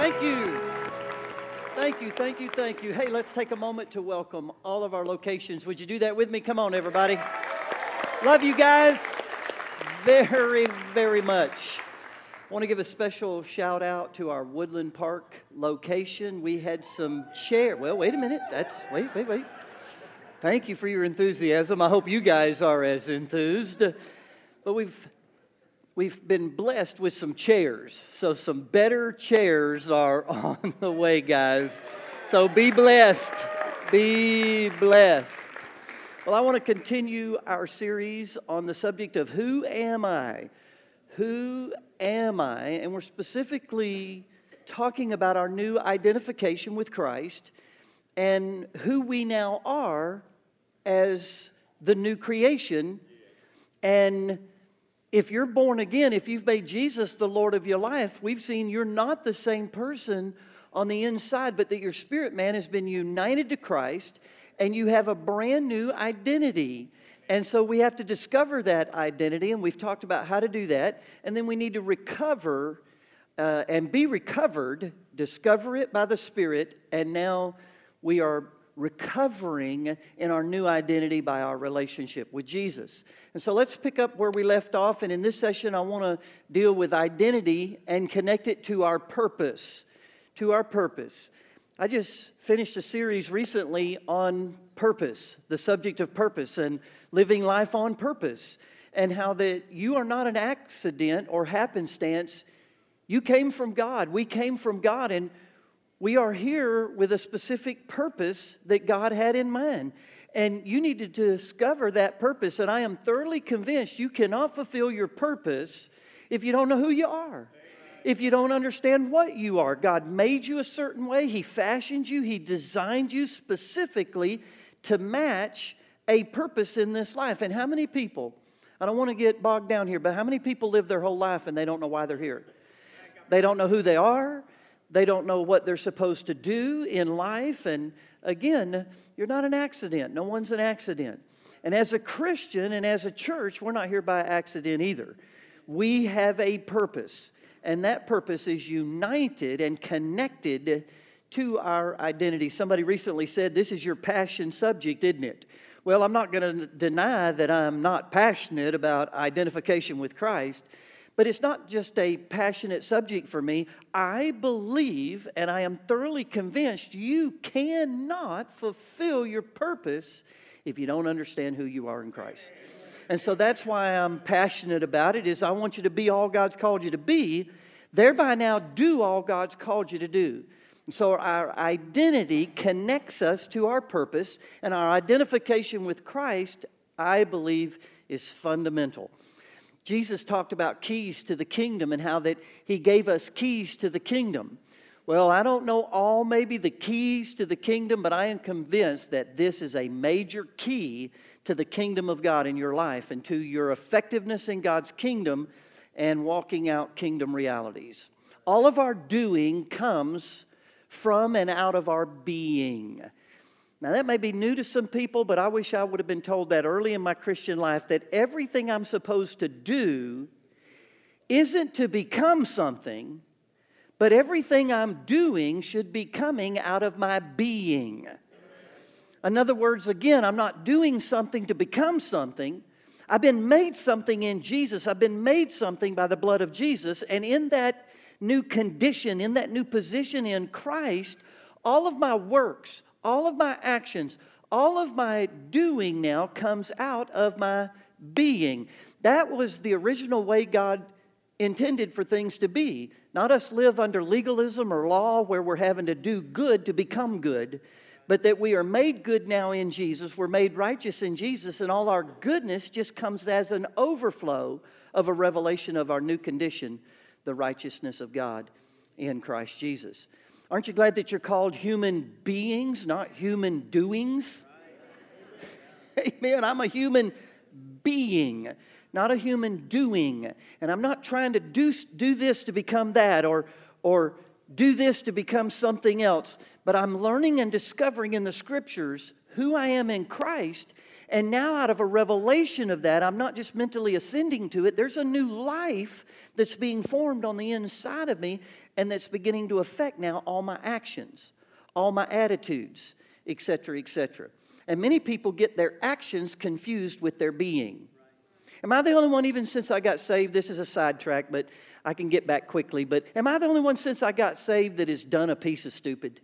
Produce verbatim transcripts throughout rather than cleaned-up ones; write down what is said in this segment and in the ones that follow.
Thank you. Thank you, thank you, thank you. Hey, let's take a moment to welcome all of our locations. Would you do that with me? Come on, everybody. Love you guys very, very much. I want to give a special shout out to our Woodland Park location. We had some chair. Well, wait a minute. That's wait, wait, wait. Thank you for your enthusiasm. I hope you guys are as enthused. But we've we've been blessed with some chairs. So some better chairs are on the way, guys. So be blessed. Be blessed. Well, I want to continue our series on the subject of who am I? Who am I? And we're specifically talking about our new identification with Christ and who we now are as the new creation. And if you're born again, if you've made Jesus the Lord of your life, we've seen you're not the same person on the inside, but that your spirit man has been united to Christ and you have a brand new identity. And so we have to discover that identity, and we've talked about how to do that. And then we need to recover uh, and be recovered, discover it by the Spirit, and now we are recovering in our new identity by our relationship with Jesus. And so let's pick up where we left off. And in this session, I want to deal with identity and connect it to our purpose. To our purpose. I just finished a series recently on purpose, the subject of purpose and living life on purpose, and how that you are not an accident or happenstance. You came from God. We came from God, and we are here with a specific purpose that God had in mind. And you need to discover that purpose. And I am thoroughly convinced you cannot fulfill your purpose if you don't know who you are. If you don't understand what you are. God made you a certain way. He fashioned you. He designed you specifically to match a purpose in this life. And how many people, I don't want to get bogged down here, but how many people live their whole life and they don't know why they're here? They don't know who they are. They don't know what they're supposed to do in life. And again, you're not an accident. No one's an accident. And as a Christian and as a church, we're not here by accident either. We have a purpose. And that purpose is united and connected to our identity. Somebody recently said, this is your passion subject, isn't it? Well, I'm not going to deny that I'm not passionate about identification with Christ. But it's not just a passionate subject for me. I believe, and I am thoroughly convinced, you cannot fulfill your purpose if you don't understand who you are in Christ. And so that's why I'm passionate about it, is I want you to be all God's called you to be, thereby now do all God's called you to do. And so our identity connects us to our purpose, and our identification with Christ, I believe, is fundamental. Jesus talked about keys to the kingdom and how that He gave us keys to the kingdom. Well, I don't know all maybe the keys to the kingdom, but I am convinced that this is a major key to the kingdom of God in your life and to your effectiveness in God's kingdom and walking out kingdom realities. All of our doing comes from and out of our being. Now, that may be new to some people, but I wish I would have been told that early in my Christian life, that everything I'm supposed to do isn't to become something, but everything I'm doing should be coming out of my being. In other words, again, I'm not doing something to become something. I've been made something in Jesus. I've been made something by the blood of Jesus. And in that new condition, in that new position in Christ, all of my works, all of my actions, all of my doing now comes out of my being. That was the original way God intended for things to be. Not us live under legalism or law where we're having to do good to become good, but that we are made good now in Jesus. We're made righteous in Jesus, and all our goodness just comes as an overflow of a revelation of our new condition, the righteousness of God in Christ Jesus. Aren't you glad that you're called human beings, not human doings? Amen. I'm a human being, not a human doing. And I'm not trying to do, do this to become that or, or do this to become something else. But I'm learning and discovering in the Scriptures who I am in Christ And now out of a revelation of that, I'm not just mentally ascending to it. There's a new life that's being formed on the inside of me and that's beginning to affect now all my actions, all my attitudes, et cetera, et cetera. And many people get their actions confused with their being. Am I the only one, even since I got saved? This is a sidetrack, but I can get back quickly. But am I the only one since I got saved that has done a piece of stupid?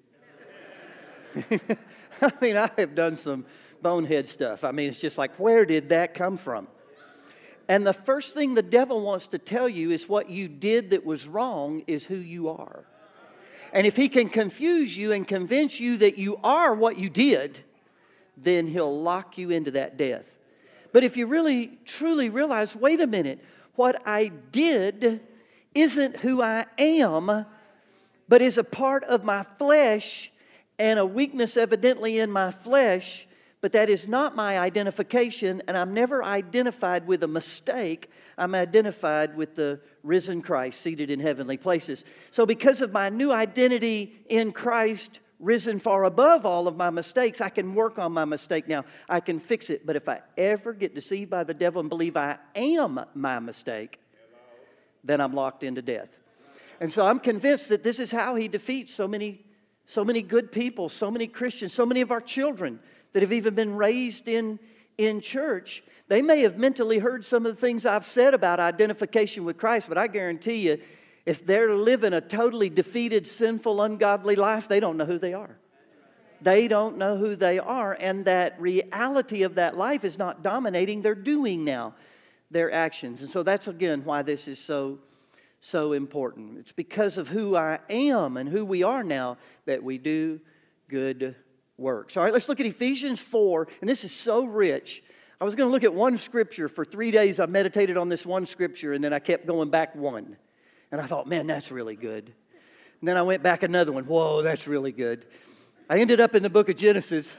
I mean, I have done some bonehead stuff. I mean, it's just like, where did that come from? And the first thing the devil wants to tell you is what you did that was wrong is who you are. And if he can confuse you and convince you that you are what you did, then he'll lock you into that death. But if you really, truly realize, wait a minute, what I did isn't who I am, but is a part of my flesh and a weakness evidently in my flesh, but that is not my identification, and I'm never identified with a mistake. I'm identified with the risen Christ seated in heavenly places. So because of my new identity in Christ, risen far above all of my mistakes, I can work on my mistake now. I can fix it. But if I ever get deceived by the devil and believe I am my mistake, then I'm locked into death. And so I'm convinced that this is how he defeats so many, so many good people, so many Christians, so many of our children that have even been raised in, in church. They may have mentally heard some of the things I've said about identification with Christ, but I guarantee you, if they're living a totally defeated, sinful, ungodly life, they don't know who they are. They don't know who they are, and that reality of that life is not dominating their doing now, their actions. And so that's, again, why this is so, so important. It's because of who I am and who we are now that we do good works. All right, let's look at Ephesians four, and this is so rich. I was going to look at one scripture. For three days I meditated on this one scripture, and then I kept going back one. And I thought, man, that's really good. And then I went back another one. Whoa, that's really good. I ended up in the book of Genesis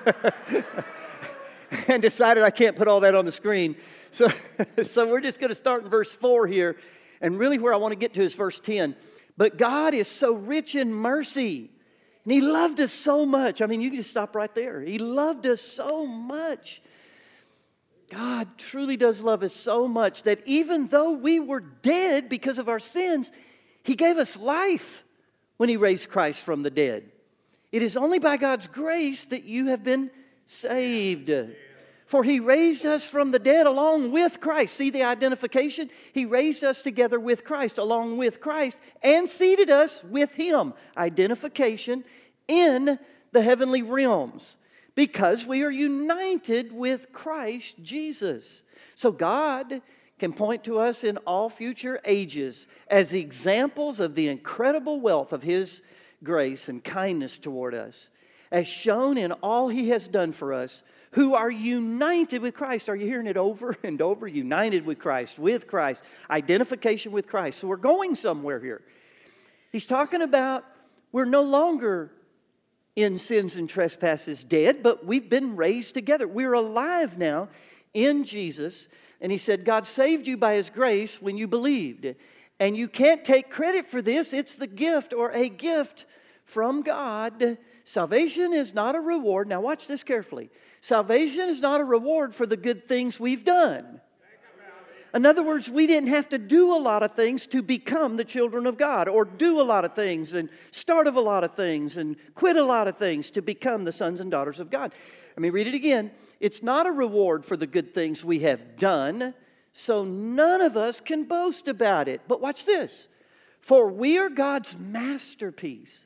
and decided I can't put all that on the screen. So, so we're just going to start in verse four here. And really where I want to get to is verse ten. But God is so rich in mercy. And He loved us so much. I mean, you can just stop right there. He loved us so much. God truly does love us so much that even though we were dead because of our sins, He gave us life when He raised Christ from the dead. It is only by God's grace that you have been saved. For He raised us from the dead along with Christ. See the identification? He raised us together with Christ, along with Christ, and seated us with Him. Identification in the heavenly realms. Because we are united with Christ Jesus. So God can point to us in all future ages as examples of the incredible wealth of His grace and kindness toward us, as shown in all He has done for us, who are united with Christ. Are you hearing it over and over? United with Christ, with Christ, identification with Christ. So we're going somewhere here. He's talking about we're no longer in sins and trespasses dead, but we've been raised together. We're alive now in Jesus. And He said, God saved you by His grace when you believed. And you can't take credit for this. It's the gift or a gift from God. Salvation is not a reward. Now watch this carefully. Salvation is not a reward for the good things we've done. In other words, we didn't have to do a lot of things to become the children of God, or do a lot of things and start of a lot of things and quit a lot of things to become the sons and daughters of God. Let me read it again. It's not a reward for the good things we have done, so none of us can boast about it. But watch this. For we are God's masterpiece.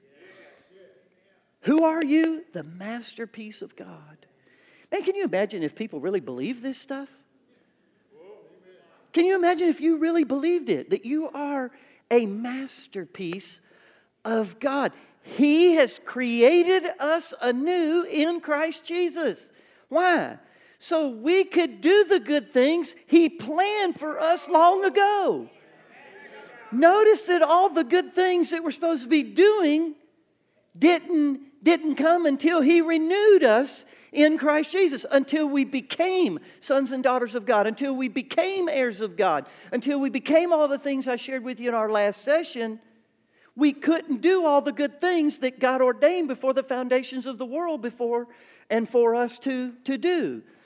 Who are you? The masterpiece of God. Man, can you imagine if people really believe this stuff? Can you imagine if you really believed it, that you are a masterpiece of God? He has created us anew in Christ Jesus. Why? So we could do the good things He planned for us long ago. Notice that all the good things that we're supposed to be doing didn't, didn't come until He renewed us in Christ Jesus, until we became sons and daughters of God, until we became heirs of God, until we became all the things I shared with you in our last session. We couldn't do all the good things that God ordained before the foundations of the world before and for us to, to do.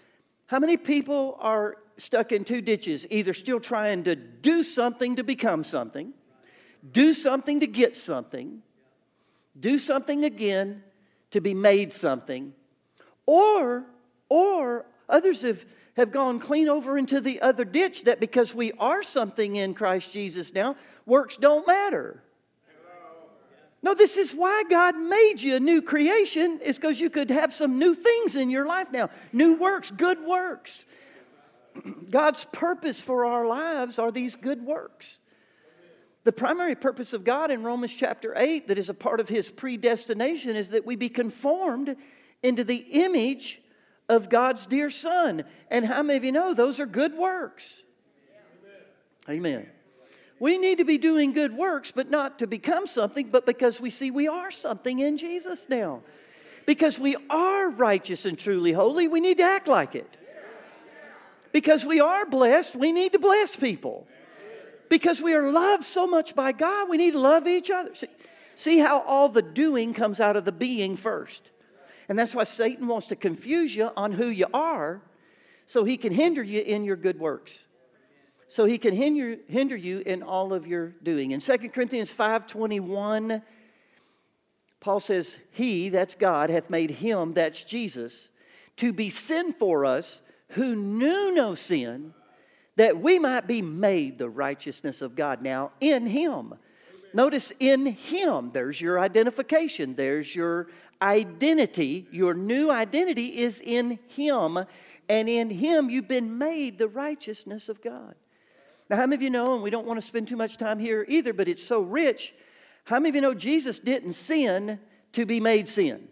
How many people are stuck in two ditches, either still trying to do something to become something, do something to get something, do something again to be made something, or, or others have, have gone clean over into the other ditch that because we are something in Christ Jesus now, works don't matter. No, this is why God made you a new creation, is because you could have some new things in your life now. New works, good works. God's purpose for our lives are these good works. The primary purpose of God in Romans chapter eight, that is a part of His predestination, is that we be conformed into the image of God's dear Son. And how many of you know those are good works? Amen. We need to be doing good works, but not to become something, but because we see we are something in Jesus now. Because we are righteous and truly holy, we need to act like it. Because we are blessed, we need to bless people. Because we are loved so much by God, we need to love each other. See, see how all the doing comes out of the being first. And that's why Satan wants to confuse you on who you are, so he can hinder you in your good works. So he can hinder, hinder you in all of your doing. In Second Corinthians five twenty-one, Paul says, He, that's God, hath made Him, that's Jesus, to be sin for us who knew no sin, that we might be made the righteousness of God. Now, in Him. Amen. Notice, in Him, there's your identification. There's your identity. Your new identity is in Him. And in Him, you've been made the righteousness of God. Now, how many of you know, and we don't want to spend too much time here either, but it's so rich. How many of you know Jesus didn't sin to be made sin?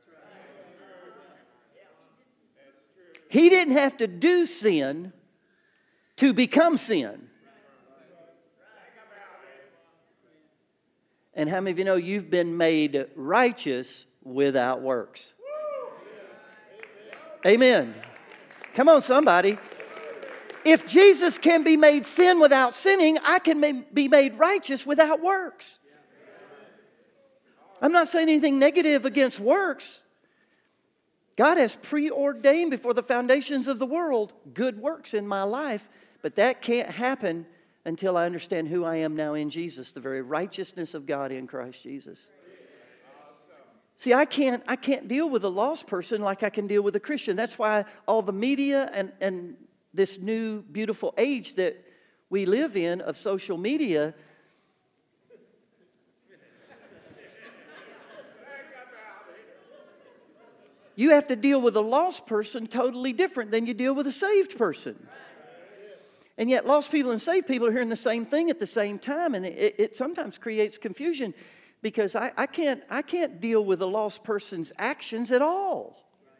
He didn't have to do sin to become sin. And how many of you know you've been made righteous without works? Amen. Come on, somebody. If Jesus can be made sin without sinning, I can be made righteous without works. I'm not saying anything negative against works. God has preordained before the foundations of the world good works in my life, but that can't happen until I understand who I am now in Jesus, the very righteousness of God in Christ Jesus. See, I can't, I can't deal with a lost person like I can deal with a Christian. That's why all the media and, and this new beautiful age that we live in of social media, you have to deal with a lost person totally different than you deal with a saved person. And yet lost people and saved people are hearing the same thing at the same time, and it, it sometimes creates confusion because I, I can't I can't deal with a lost person's actions at all.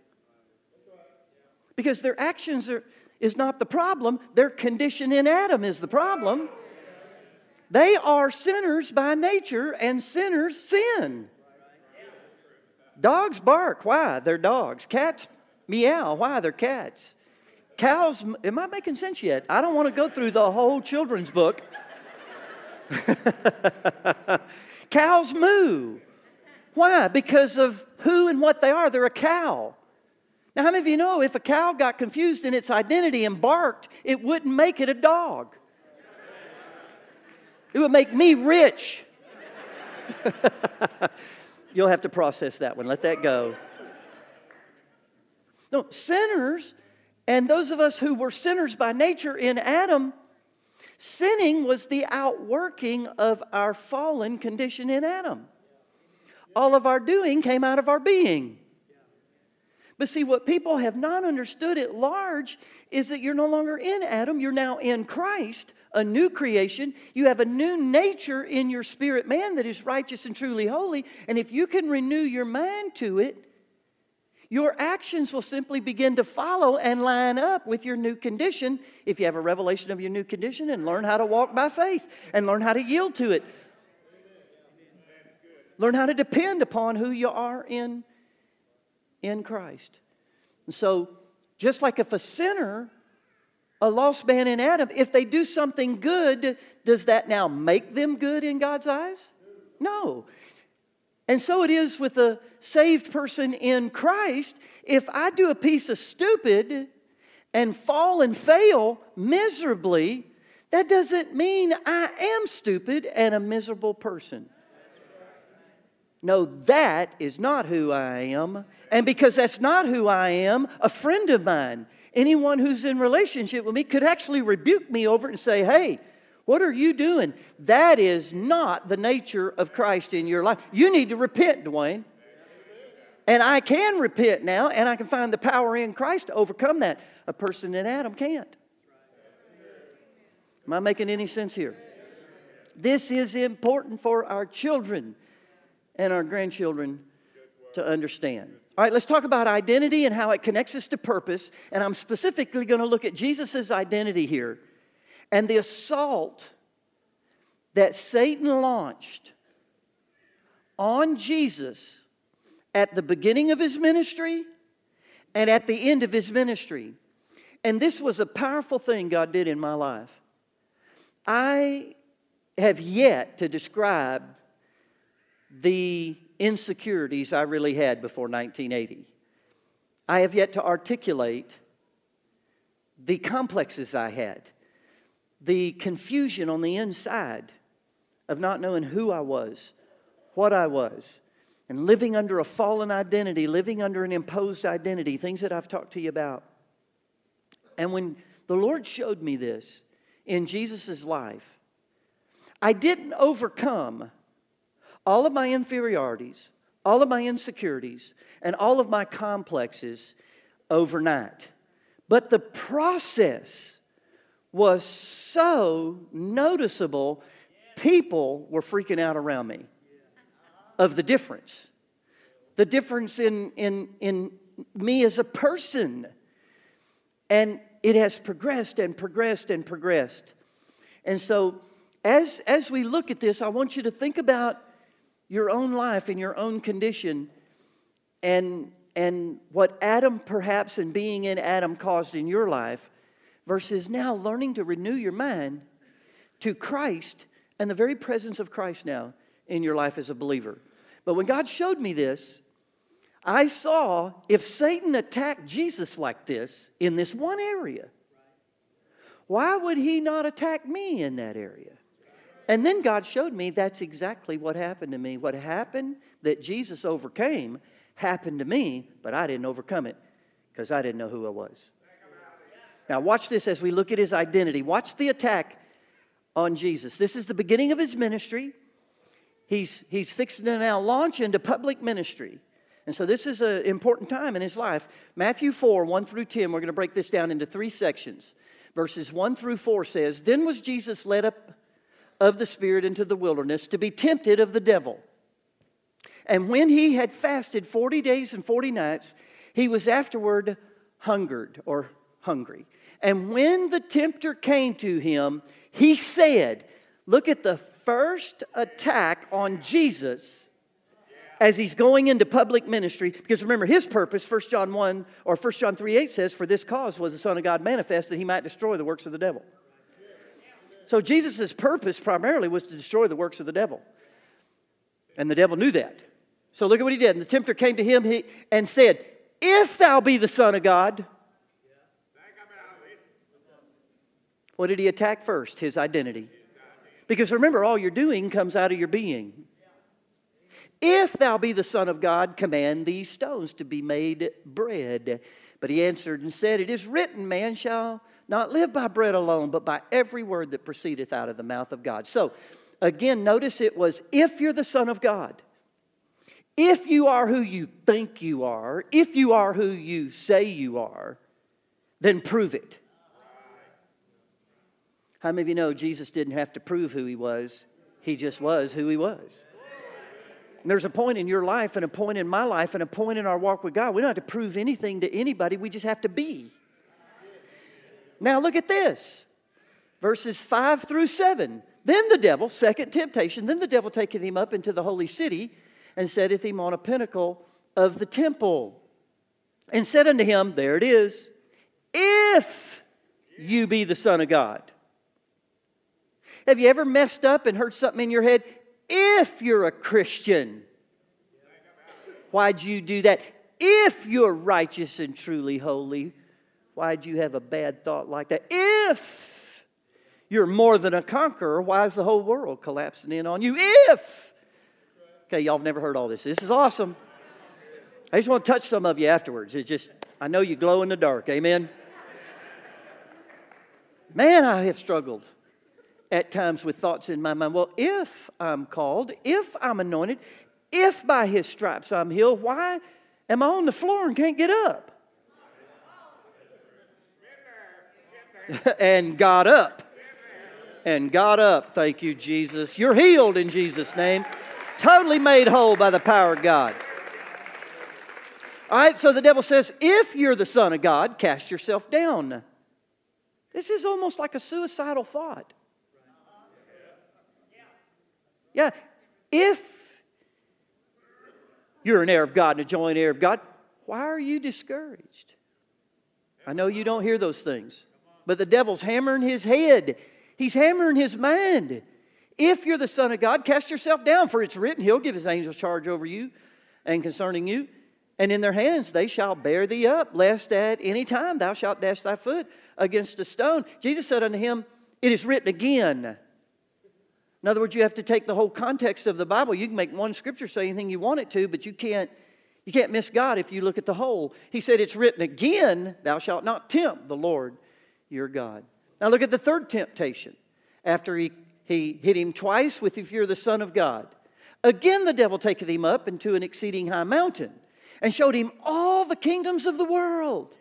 Because their actions are is not the problem. Their condition in Adam is the problem. They are sinners by nature, and sinners sin. Dogs bark. Why? They're dogs. Cats meow. Why? They're cats. Cows, am I making sense yet? I don't want to go through the whole children's book. Cows moo. Why? Because of who and what they are. They're a cow. Now, how many of you know if a cow got confused in its identity and barked, it wouldn't make it a dog? It would make me rich. You'll have to process that one. Let that go. No, sinners, and those of us who were sinners by nature in Adam, sinning was the outworking of our fallen condition in Adam. All of our doing came out of our being. But see, what people have not understood at large is that you're no longer in Adam. You're now in Christ, a new creation. You have a new nature in your spirit man that is righteous and truly holy. And if you can renew your mind to it, your actions will simply begin to follow and line up with your new condition if you have a revelation of your new condition and learn how to walk by faith and learn how to yield to it. Learn how to depend upon who you are in in Christ. And so, just like if a sinner, a lost man in Adam, if they do something good, does that now make them good in God's eyes? No. And so it is with a saved person in Christ. If I do a piece of stupid and fall and fail miserably, that doesn't mean I am stupid and a miserable person. No, that is not who I am. And because that's not who I am, a friend of mine, anyone who's in relationship with me, could actually rebuke me over it and say, hey, what are you doing? That is not the nature of Christ in your life. You need to repent, Dwayne. And I can repent now, and I can find the power in Christ to overcome that. A person in Adam can't. Am I making any sense here? This is important for our children and our grandchildren to understand. All right, let's talk about identity and how it connects us to purpose. And I'm specifically going to look at Jesus' identity here and the assault that Satan launched on Jesus at the beginning of his ministry and at the end of his ministry. And this was a powerful thing God did in my life. I have yet to describe the insecurities I really had before nineteen eighty. I have yet to articulate the complexes I had, the confusion on the inside of not knowing who I was, what I was, and living under a fallen identity, living under an imposed identity, things that I've talked to you about. And when the Lord showed me this in Jesus' life, I didn't overcome all of my inferiorities, all of my insecurities, and all of my complexes overnight. But the process was so noticeable, people were freaking out around me of the difference. The difference in, in, in me as a person. And it has progressed and progressed and progressed. And so, as, as we look at this, I want you to think about your own life and your own condition and, and what Adam perhaps and being in Adam caused in your life versus now learning to renew your mind to Christ and the very presence of Christ now in your life as a believer. But when God showed me this, I saw if Satan attacked Jesus like this in this one area, why would he not attack me in that area? And then God showed me that's exactly what happened to me. What happened that Jesus overcame happened to me, but I didn't overcome it because I didn't know who I was. Now watch this as we look at his identity. Watch the attack on Jesus. This is the beginning of his ministry. He's, he's fixing to now launch into public ministry. And so this is an important time in his life. Matthew four, one through ten, we're going to break this down into three sections. Verses one through four says, Then was Jesus led up of the Spirit into the wilderness to be tempted of the devil. And when he had fasted forty days and forty nights, he was afterward hungered or hungry. And when the tempter came to him, he said, look at the first attack on Jesus as he's going into public ministry. Because remember, his purpose, First John one or First John three eight says, For this cause was the Son of God manifest, that he might destroy the works of the devil. So Jesus' purpose primarily was to destroy the works of the devil. And the devil knew that. So look at what he did. And the tempter came to him and said, If thou be the Son of God. What did he attack first? His identity. Because remember, all you're doing comes out of your being. If thou be the Son of God, command these stones to be made bread. But he answered and said, It is written, man shall not live by bread alone, but by every word that proceedeth out of the mouth of God. So, again, notice it was, if you're the Son of God, if you are who you think you are, if you are who you say you are, then prove it. How many of you know Jesus didn't have to prove who he was? He just was who he was. And there's a point in your life and a point in my life and a point in our walk with God. We don't have to prove anything to anybody. We just have to be. Now look at this. Verses five through seven. Then the devil, second temptation, then the devil taketh him up into the holy city and setteth him on a pinnacle of the temple. And said unto him, there it is, if you be the Son of God. Have you ever messed up and heard something in your head? If you're a Christian, why'd you do that? If you're righteous and truly holy, Why'd you have a bad thought like that? If you're more than a conqueror, why is the whole world collapsing in on you? If. Okay, y'all have never heard all this. This is awesome. I just want to touch some of you afterwards. It's just, I know you glow in the dark. Amen. Man, I have struggled at times with thoughts in my mind. Well, if I'm called, if I'm anointed, if by His stripes I'm healed, why am I on the floor and can't get up? And got up. And got up. Thank you, Jesus. You're healed in Jesus' name. Totally made whole by the power of God. All right, so the devil says, if you're the Son of God, cast yourself down. This is almost like a suicidal thought. Yeah, if you're an heir of God and a joint heir of God, why are you discouraged? I know you don't hear those things, but the devil's hammering his head. He's hammering his mind. If you're the Son of God, cast yourself down, for it's written, He'll give His angels charge over you and concerning you. And in their hands they shall bear thee up, lest at any time thou shalt dash thy foot against a stone. Jesus said unto him, it is written again. In other words, you have to take the whole context of the Bible. You can make one scripture say anything you want it to, but you can't, you can't miss God if you look at the whole. He said, it's written again, thou shalt not tempt the Lord your God. Now look at the third temptation. After he, he hit him twice with, if you're the Son of God. Again the devil taketh him up into an exceeding high mountain, and showed him all the kingdoms of the world.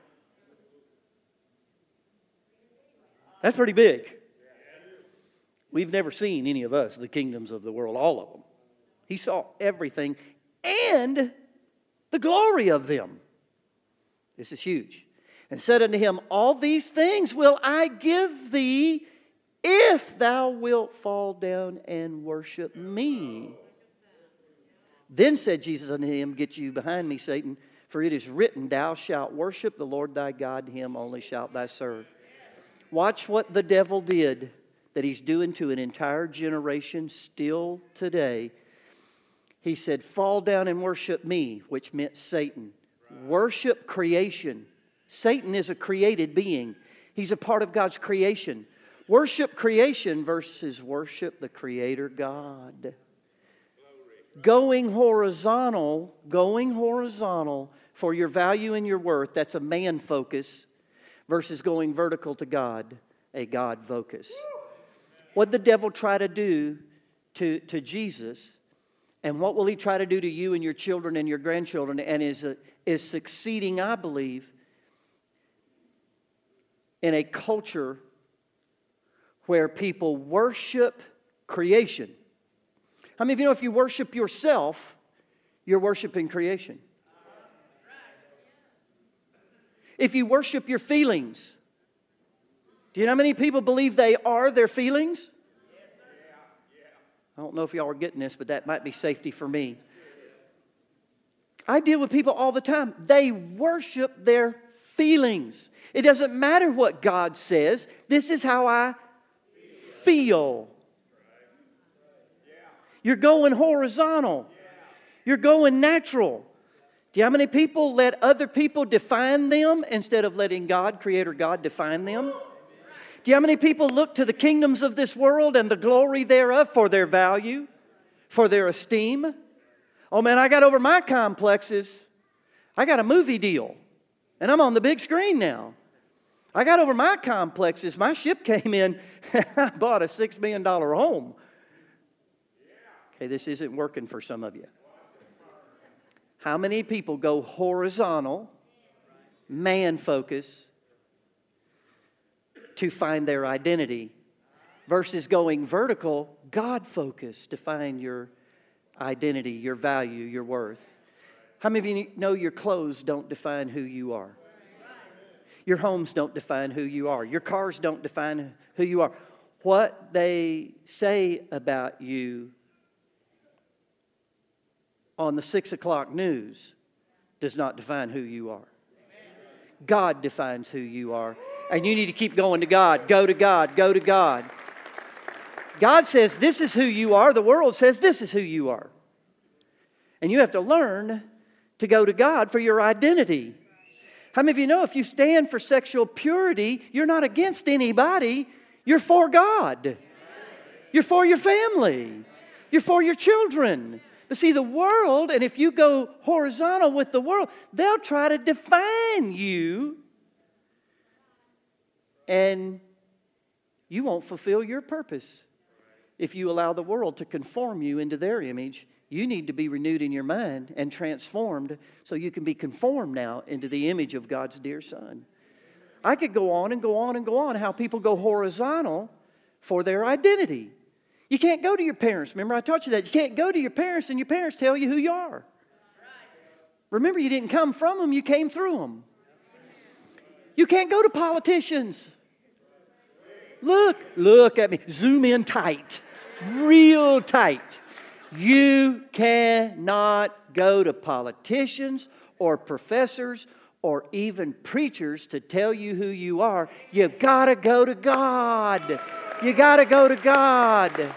That's pretty big. We've never seen, any of us, the kingdoms of the world, all of them. He saw everything and the glory of them. This is huge. And said unto him, all these things will I give thee if thou wilt fall down and worship me. Then said Jesus unto him, get you behind me, Satan, for it is written, thou shalt worship the Lord thy God, Him only shalt thou serve. Watch what the devil did that he's doing to an entire generation still today. He said, fall down and worship me, which meant Satan. Worship creation. Satan is a created being. He's a part of God's creation. Worship creation versus worship the Creator God. Going horizontal, going horizontal for your value and your worth, that's a man focus, versus going vertical to God, a God focus. What did the devil try to do to, to Jesus, and what will he try to do to you and your children and your grandchildren, and is, uh, is succeeding, I believe, in a culture where people worship creation. How many of you know if you worship yourself, you're worshiping creation? If you worship your feelings, do you know how many people believe they are their feelings? I don't know if y'all are getting this, but that might be safety for me. I deal with people all the time. They worship their feelings. It doesn't matter what God says. This is how I feel. You're going horizontal. You're going natural. Do you know how many people let other people define them instead of letting God, Creator God, define them? Do you know how many people look to the kingdoms of this world and the glory thereof for their value, for their esteem? Oh man, I got over my complexes. I got a movie deal, and I'm on the big screen now. I got over my complexes. My ship came in, and I bought a six million dollars home. Okay, this isn't working for some of you. How many people go horizontal, man focus, to find their identity, versus going vertical, God focus, to find your identity, your value, your worth? How many of you know your clothes don't define who you are? Your homes don't define who you are. Your cars don't define who you are. What they say about you on the six o'clock news does not define who you are. God defines who you are. And you need to keep going to God. Go to God. Go to God. God says this is who you are. The world says this is who you are. And you have to learn to go to God for your identity. How many of you know if you stand for sexual purity, you're not against anybody, you're for God. You're for your family. You're for your children. But see, the world, and if you go horizontal with the world, they'll try to define you, and you won't fulfill your purpose if you allow the world to conform you into their image. You need to be renewed in your mind and transformed so you can be conformed now into the image of God's dear Son. I could go on and go on and go on how people go horizontal for their identity. You can't go to your parents. Remember, I taught you that. You can't go to your parents and your parents tell you who you are. Remember, you didn't come from them, you came through them. You can't go to politicians. Look, look at me. Zoom in tight. Real tight. You cannot go to politicians or professors or even preachers to tell you who you are. You've got to go to God. You got to go to God.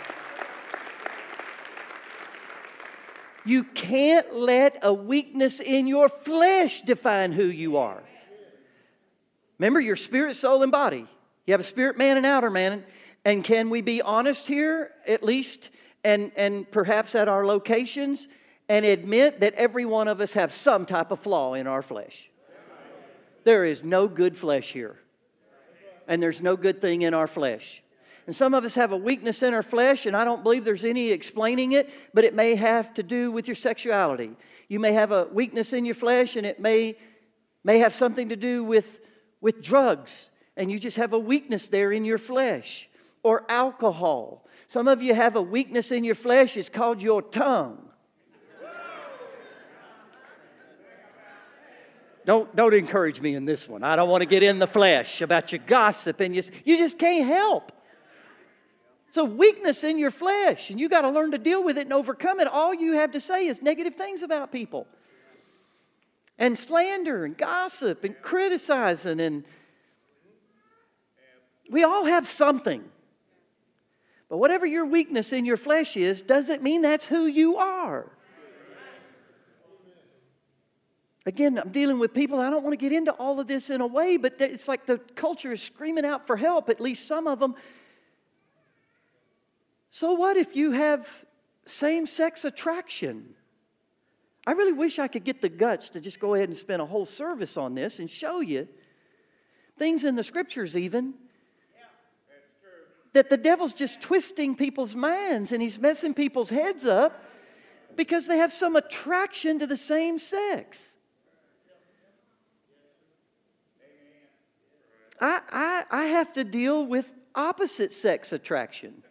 You can't let a weakness in your flesh define who you are. Remember, your spirit, soul, and body. You have a spirit man and outer man. And can we be honest here, at least, and, and perhaps at our locations, and admit that every one of us have some type of flaw in our flesh? There is no good flesh here. And there's no good thing in our flesh. And some of us have a weakness in our flesh, and I don't believe there's any explaining it, but it may have to do with your sexuality. You may have a weakness in your flesh, and it may, may have something to do with, with drugs, and you just have a weakness there in your flesh. Or alcohol. Some of you have a weakness in your flesh, it's called your tongue. Don't, don't encourage me in this one. I don't want to get in the flesh about your gossip, and you, you just can't help. It's a weakness in your flesh, and you got to learn to deal with it and overcome it. All you have to say is negative things about people. And slander and gossip and criticizing. And we all have something. But whatever your weakness in your flesh is, doesn't mean that's who you are. Again, I'm dealing with people. I don't want to get into all of this in a way, but it's like the culture is screaming out for help, at least some of them. So what if you have same-sex attraction? I really wish I could get the guts to just go ahead and spend a whole service on this and show you things in the Scriptures even, that the devil's just twisting people's minds and he's messing people's heads up because they have some attraction to the same sex. I, I, I have to deal with opposite sex attraction.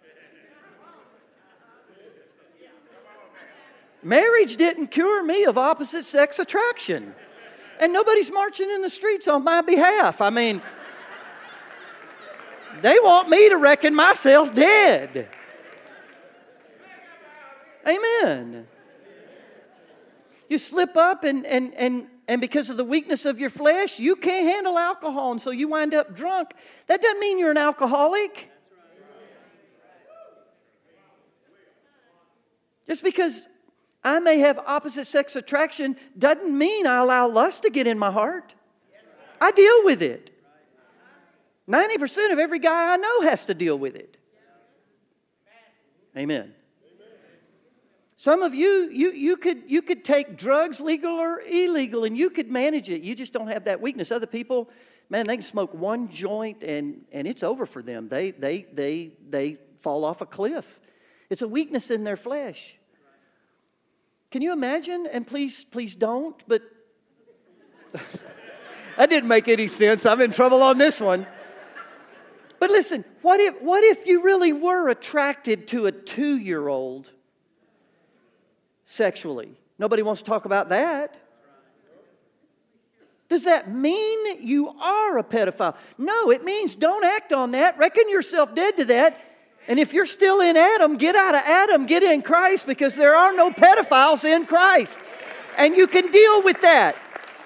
Marriage didn't cure me of opposite sex attraction. And nobody's marching in the streets on my behalf. I mean, they want me to reckon myself dead. Amen. You slip up and, and, and, and because of the weakness of your flesh, you can't handle alcohol, and so you wind up drunk. That doesn't mean you're an alcoholic. Just because I may have opposite sex attraction doesn't mean I allow lust to get in my heart. I deal with it. ninety percent of every guy I know has to deal with it. Amen. Some of you, you, you could, you could take drugs, legal or illegal, and you could manage it. You just don't have that weakness. Other people, man, they can smoke one joint and, and it's over for them. They, they, they, they fall off a cliff. It's a weakness in their flesh. Can you imagine? And please, please don't, but that didn't make any sense. I'm in trouble on this one. But listen, what if, what if you really were attracted to a two-year-old sexually? Nobody wants to talk about that. Does that mean you are a pedophile? No, it means don't act on that. Reckon yourself dead to that. And if you're still in Adam, get out of Adam, get in Christ, because there are no pedophiles in Christ. And you can deal with that.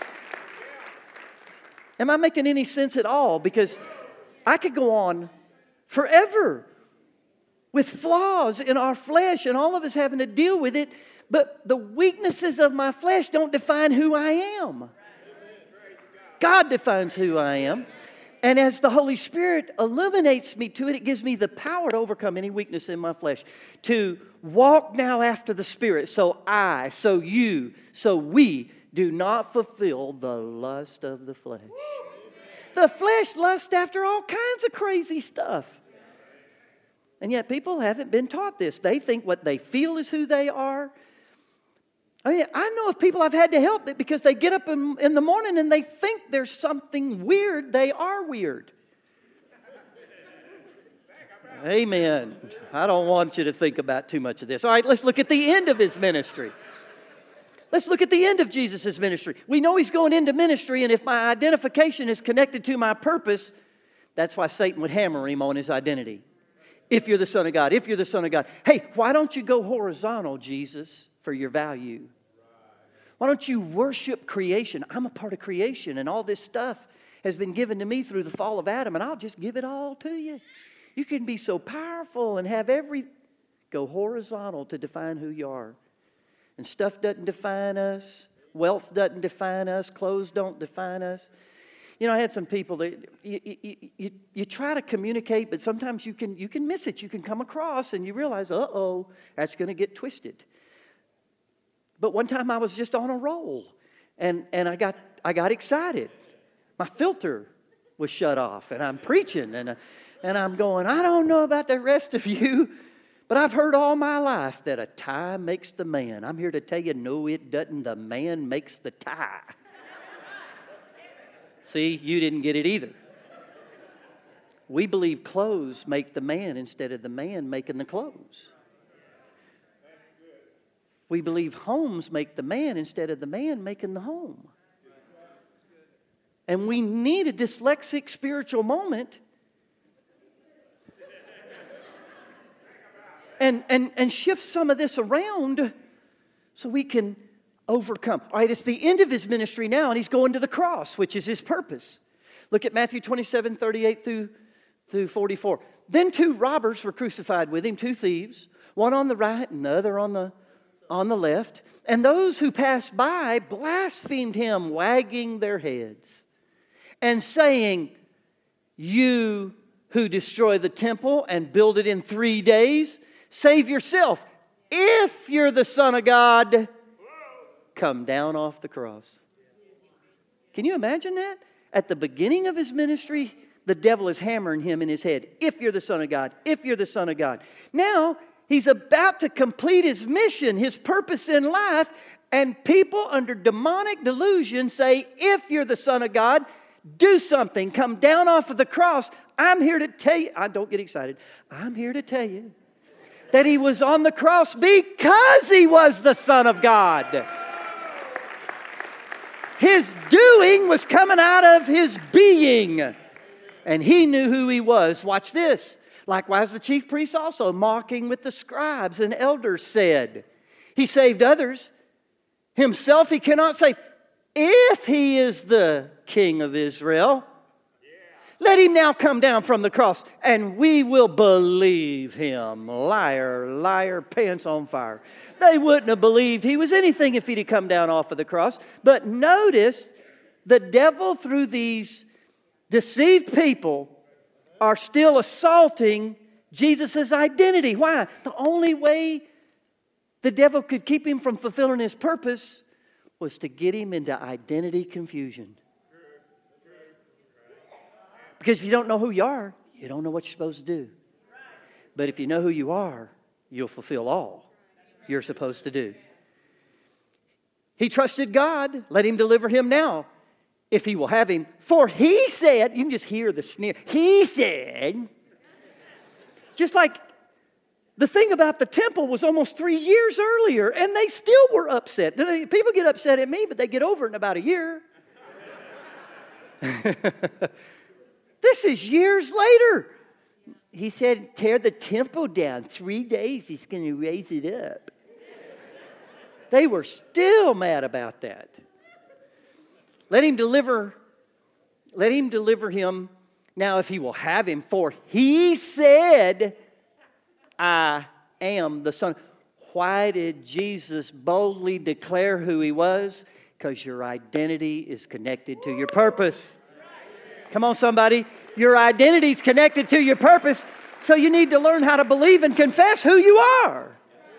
Am I making any sense at all? Because I could go on forever with flaws in our flesh and all of us having to deal with it. But the weaknesses of my flesh don't define who I am. God defines who I am. And as the Holy Spirit illuminates me to it, it gives me the power to overcome any weakness in my flesh. To walk now after the Spirit, so I, so you, so we do not fulfill the lust of the flesh. The flesh lusts after all kinds of crazy stuff. And yet people haven't been taught this. They think what they feel is who they are. I mean, I know of people I've had to help that because they get up in, in the morning and they think there's something weird. They are weird. Amen. I don't want you to think about too much of this. All right, let's look at the end of his ministry. Let's look at the end of Jesus' ministry. We know he's going into ministry, and if my identification is connected to my purpose, that's why Satan would hammer him on his identity. If you're the Son of God, if you're the Son of God. Hey, why don't you go horizontal, Jesus, for your value? Why don't you worship creation? I'm a part of creation, and all this stuff has been given to me through the fall of Adam, and I'll just give it all to you. You can be so powerful and have every... Go horizontal to define who you are. And stuff doesn't define us. Wealth doesn't define us. Clothes don't define us. You know, I had some people that you, you, you, you try to communicate, but sometimes you can, you can miss it. You can come across and you realize, uh-oh, that's going to get twisted. But one time I was just on a roll, and, and I got I got excited. My filter was shut off, and I'm preaching, and, and I'm going, I don't know about the rest of you, but I've heard all my life that a tie makes the man. I'm here to tell you, no, it doesn't. The man makes the tie. See, you didn't get it either. We believe clothes make the man instead of the man making the clothes. We believe homes make the man instead of the man making the home. And we need a dyslexic spiritual moment and, and, and shift some of this around so we can overcome. All right, it's the end of his ministry now, and he's going to the cross, which is his purpose. Look at Matthew twenty-seven, thirty-eight through, through forty-four. Then two robbers were crucified with him, two thieves, one on the right and the other on the, on the left. And those who passed by blasphemed him, wagging their heads and saying, you who destroy the temple and build it in three days, save yourself. If you're the Son of God, come down off the cross. Can you imagine that? At the beginning of his ministry, the devil is hammering him in his head. If you're the Son of God, if you're the Son of God. Now, he's about to complete his mission, his purpose in life, and people under demonic delusion say, if you're the Son of God, do something. Come down off of the cross. I'm here to tell you, I don't get excited. I'm here to tell you that he was on the cross because he was the Son of God. His doing was coming out of his being. And he knew who he was. Watch this. Likewise, the chief priests also, mocking with the scribes and elders, said, he saved others. Himself he cannot save. If he is the King of Israel, let him now come down from the cross, and we will believe him. Liar, liar, pants on fire. They wouldn't have believed he was anything if he'd have come down off of the cross. But notice, the devil, through these deceived people, are still assaulting Jesus' identity. Why? The only way the devil could keep him from fulfilling his purpose was to get him into identity confusion. Because if you don't know who you are, you don't know what you're supposed to do. But if you know who you are, you'll fulfill all you're supposed to do. He trusted God. Let him deliver him now, if he will have him. For he said, you can just hear the sneer. He said, just like the thing about the temple was almost three years earlier, and they still were upset. People get upset at me, but they get over it in about a year. This is years later. He said, tear the temple down. Three days, he's going to raise it up. They were still mad about that. Let him deliver, let him deliver him now if he will have him. For he said, I am the Son. Why did Jesus boldly declare who he was? Because your identity is connected to your purpose. Come on, somebody. Your identity is connected to your purpose, so you need to learn how to believe and confess who you are.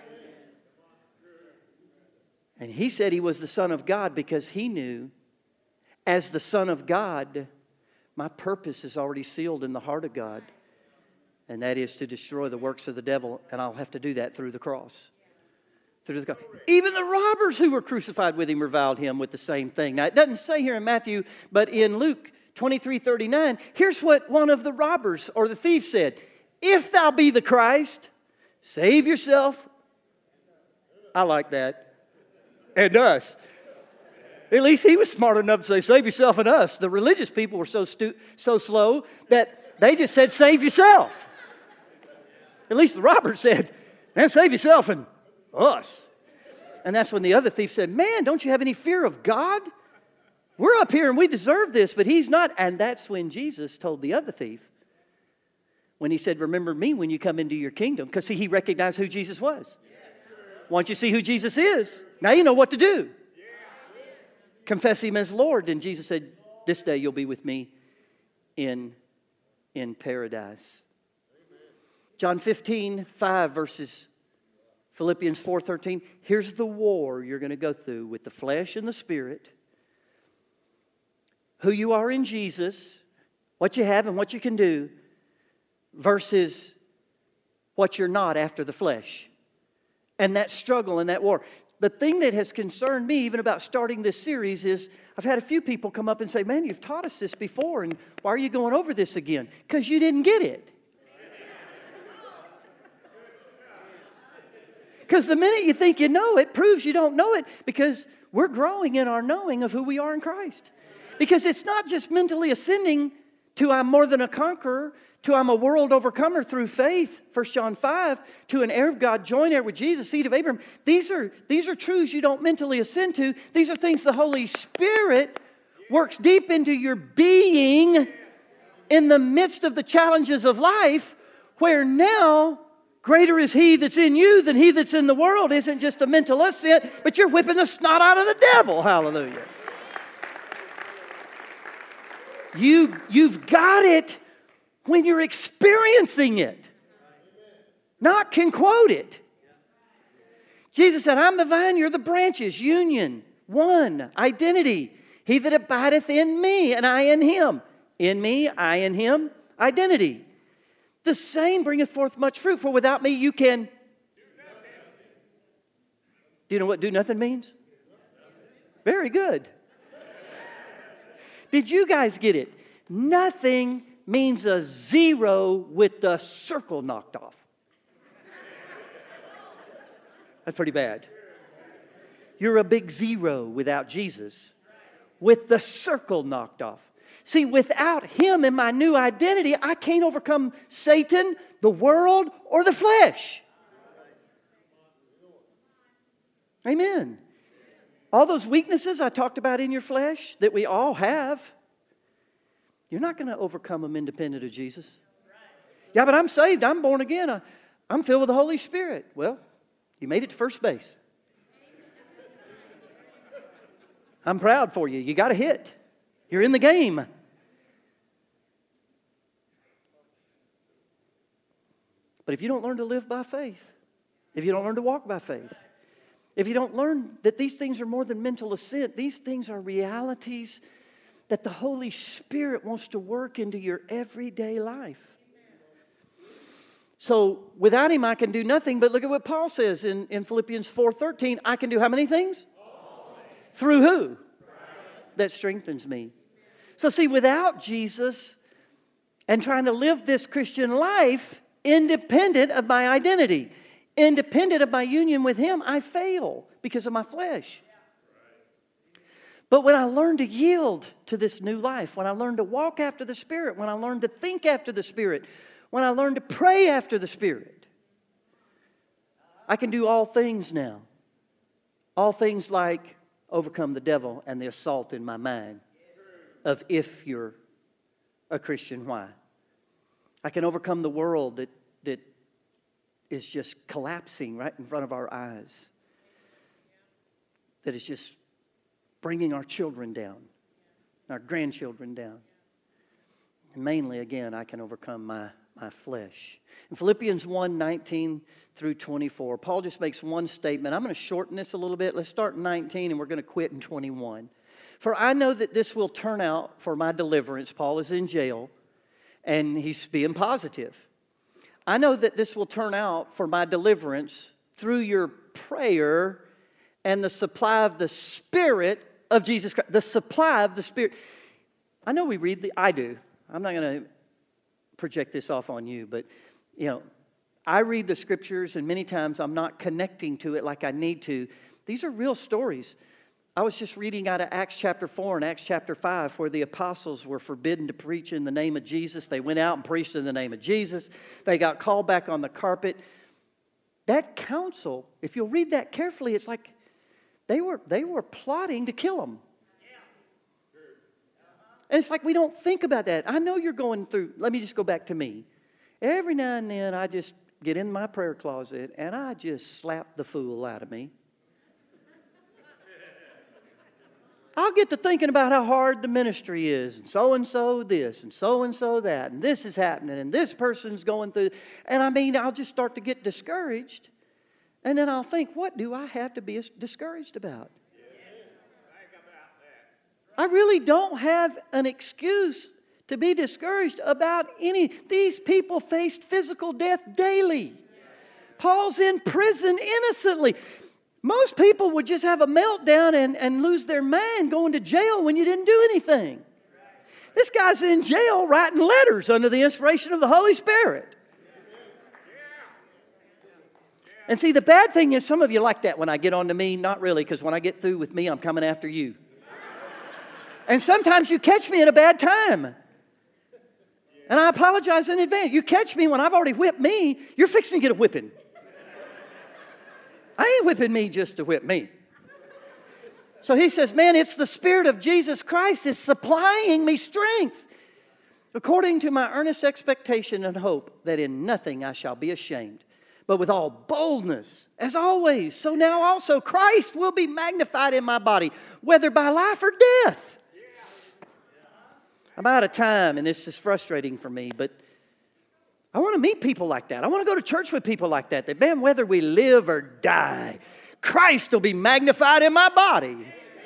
And he said he was the Son of God because he knew, as the Son of God, my purpose is already sealed in the heart of God. And that is to destroy the works of the devil, and I'll have to do that through the cross. Through the cross. Even the robbers who were crucified with him reviled him with the same thing. Now, it doesn't say here in Matthew, but in Luke twenty-three thirty-nine, here's what one of the robbers or the thieves said. If thou be the Christ, save yourself. I like that. And us. At least he was smart enough to say, save yourself and us. The religious people were so stu- so slow that they just said, save yourself. At least the robber said, man, save yourself and us. And that's when the other thief said, man, don't you have any fear of God? We're up here and we deserve this, but he's not. And that's when Jesus told the other thief, when he said, remember me when you come into your kingdom. Because see, he recognized who Jesus was. Once you see who Jesus is, now you know what to do. Confess him as Lord. And Jesus said, this day you'll be with me in, in paradise. John fifteen, five verses Philippians four thirteen. Here's the war you're going to go through with the flesh and the spirit. Who you are in Jesus, what you have and what you can do, versus what you're not after the flesh. And that struggle and that war. The thing that has concerned me even about starting this series is I've had a few people come up and say, man, you've taught us this before, and why are you going over this again? Because you didn't get it. Because the minute you think you know it, proves you don't know it, because we're growing in our knowing of who we are in Christ. Because it's not just mentally ascending to I'm more than a conqueror, to I'm a world overcomer through faith, First John five, to an heir of God, joint heir with Jesus, seed of Abraham. These are, these are truths you don't mentally ascend to. These are things the Holy Spirit works deep into your being in the midst of the challenges of life, where now greater is He that's in you than he that's in the world. Isn't just a mental assent, but you're whipping the snot out of the devil. Hallelujah. You, you've got it when you're experiencing it, not can quote it. Jesus said, I'm the vine, you're the branches. Union, one, identity. He that abideth in me, and I in him. In me, I in him, identity. The same bringeth forth much fruit, for without me you can... Do you know what do nothing means? Very good. Did you guys get it? Nothing means a zero with the circle knocked off. That's pretty bad. You're a big zero without Jesus, with the circle knocked off. See, without Him in my new identity, I can't overcome Satan, the world, or the flesh. Amen. All those weaknesses I talked about in your flesh that we all have, you're not going to overcome them independent of Jesus. Yeah, but I'm saved. I'm born again. I, I'm filled with the Holy Spirit. Well, you made it to first base. I'm proud for you. You got a hit. You're in the game. But if you don't learn to live by faith, if you don't learn to walk by faith, if you don't learn that these things are more than mental assent, these things are realities that the Holy Spirit wants to work into your everyday life. So without Him I can do nothing, but look at what Paul says in, in Philippians four thirteen. I can do how many things? All. Through who? Christ. That strengthens me. So see, without Jesus and trying to live this Christian life independent of my identity, independent of my union with Him, I fail because of my flesh. But when I learn to yield to this new life, when I learn to walk after the Spirit, when I learn to think after the Spirit, when I learn to pray after the Spirit, I can do all things now. All things like overcome the devil and the assault in my mind of if you're a Christian, why? I can overcome the world that, that is just collapsing right in front of our eyes. That is just bringing our children down, our grandchildren down. And mainly, again, I can overcome my, my flesh. In Philippians one, nineteen through twenty-four, Paul just makes one statement. I'm going to shorten this a little bit. Let's start in nineteen, and we're going to quit in twenty-one. For I know that this will turn out for my deliverance. Paul is in jail, and he's being positive. I know that this will turn out for my deliverance through your prayer and the supply of the Spirit of Jesus Christ. The supply of the Spirit. I know we read the, I do. I'm not going to project this off on you, but, you know, I read the Scriptures, and many times I'm not connecting to it like I need to. These are real stories. I was just reading out of Acts chapter four and Acts chapter five, where the apostles were forbidden to preach in the name of Jesus. They went out and preached in the name of Jesus. They got called back on the carpet. That council, if you'll read that carefully, it's like they were, they were plotting to kill them. And it's like we don't think about that. I know you're going through, let me just go back to me. Every now and then I just get in my prayer closet and I just slap the fool out of me. I'll get to thinking about how hard the ministry is, and so-and-so this, and so-and-so that, and this is happening, and this person's going through. And I mean, I'll just start to get discouraged. And then I'll think, what do I have to be discouraged about? I really don't have an excuse to be discouraged about any. These people faced physical death daily. Paul's in prison innocently. Most people would just have a meltdown and, and lose their mind going to jail when you didn't do anything. This guy's in jail writing letters under the inspiration of the Holy Spirit. And see, the bad thing is some of you like that when I get on to me. Not really, because when I get through with me, I'm coming after you. And sometimes you catch me at a bad time. And I apologize in advance. You catch me when I've already whipped me, you're fixing to get a whipping. I ain't whipping me just to whip me. So he says, man, it's the Spirit of Jesus Christ is supplying me strength, according to my earnest expectation and hope that in nothing I shall be ashamed, but with all boldness, as always. So now also Christ will be magnified in my body, whether by life or death. I'm out of time, and this is frustrating for me, but I want to meet people like that. I want to go to church with people like that. That, man, whether we live or die, Christ will be magnified in my body.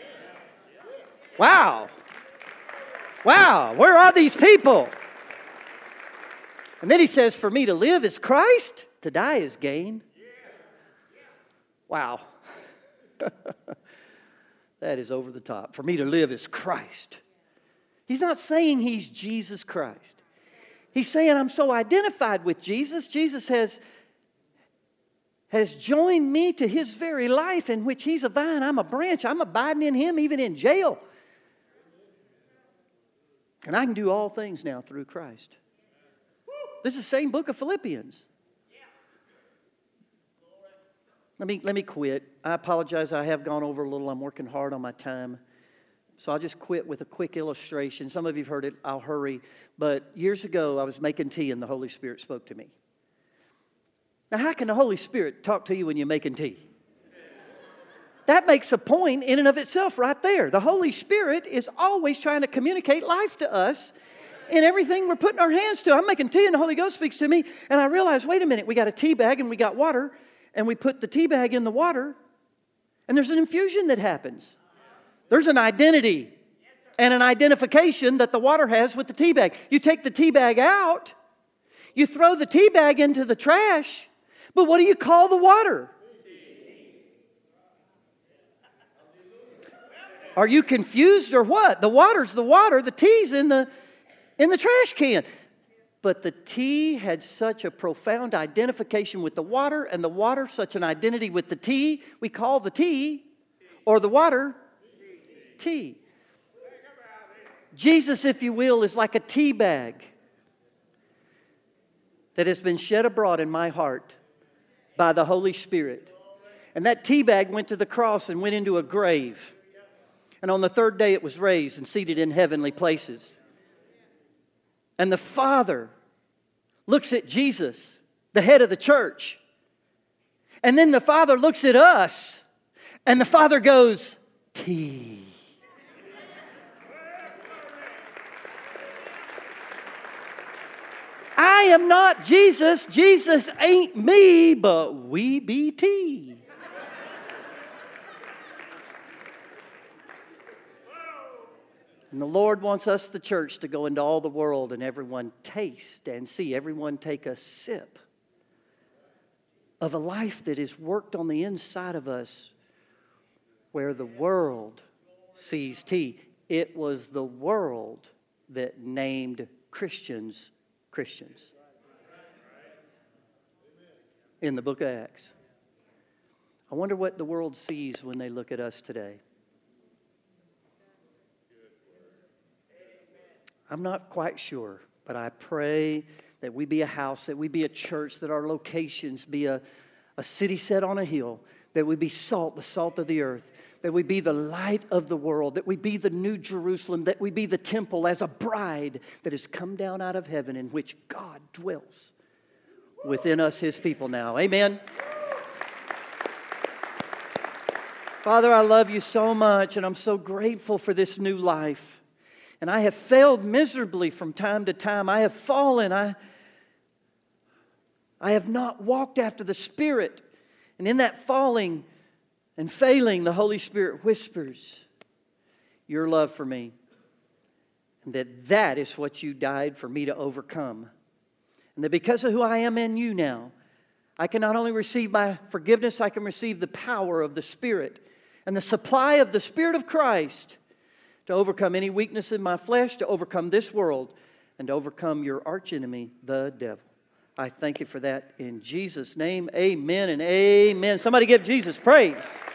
Wow. Wow, where are these people? And then he says, for me to live is Christ, to die is gain. Wow. That is over the top. For me to live is Christ. He's not saying he's Jesus Christ. He's saying, I'm so identified with Jesus. Jesus has, has joined me to his very life, in which he's a vine, I'm a branch. I'm abiding in him even in jail. And I can do all things now through Christ. This is the same book of Philippians. Let me, let me quit. I apologize. I have gone over a little. I'm working hard on my time. So I'll just quit with a quick illustration. Some of you have heard it. I'll hurry. But years ago, I was making tea and the Holy Spirit spoke to me. Now, how can the Holy Spirit talk to you when you're making tea? That makes a point in and of itself right there. The Holy Spirit is always trying to communicate life to us in everything we're putting our hands to. I'm making tea and the Holy Ghost speaks to me. And I realize, wait a minute, we got a tea bag and we got water. And we put the tea bag in the water. And there's an infusion that happens. There's an identity and an identification that the water has with the tea bag. You take the tea bag out, you throw the tea bag into the trash, but what do you call the water? Are you confused or what? The water's the water, the tea's in the, in the trash can. But the tea had such a profound identification with the water, and the water such an identity with the tea, we call the tea or the water tea. Jesus, if you will, is like a tea bag that has been shed abroad in my heart by the Holy Spirit. And that tea bag went to the cross and went into a grave. And on the third day it was raised and seated in heavenly places. And the Father looks at Jesus, the head of the church. And then the Father looks at us. And the Father goes, tea. I am not Jesus. Jesus ain't me, but we be T. And the Lord wants us, the church, to go into all the world and everyone taste and see, everyone take a sip of a life that is worked on the inside of us where the world sees T. It was the world that named Christians Christians in the book of Acts. I wonder what the world sees when they look at us today. I'm not quite sure, but I pray that we be a house, that we be a church, that our locations be a, a city set on a hill, that we be salt, the salt of the earth, that we be the light of the world, that we be the new Jerusalem, that we be the temple as a bride that has come down out of heaven in which God dwells within us, His people now. Amen. Father, I love you so much, and I'm so grateful for this new life. And I have failed miserably from time to time. I have fallen. I, I have not walked after the Spirit. And in that falling and failing, the Holy Spirit whispers your love for me. And that that is what you died for me to overcome. And that because of who I am in you now, I can not only receive my forgiveness, I can receive the power of the Spirit and the supply of the Spirit of Christ to overcome any weakness in my flesh, to overcome this world, and to overcome your archenemy, the devil. I thank you for that in Jesus' name. Amen and amen. Somebody give Jesus praise.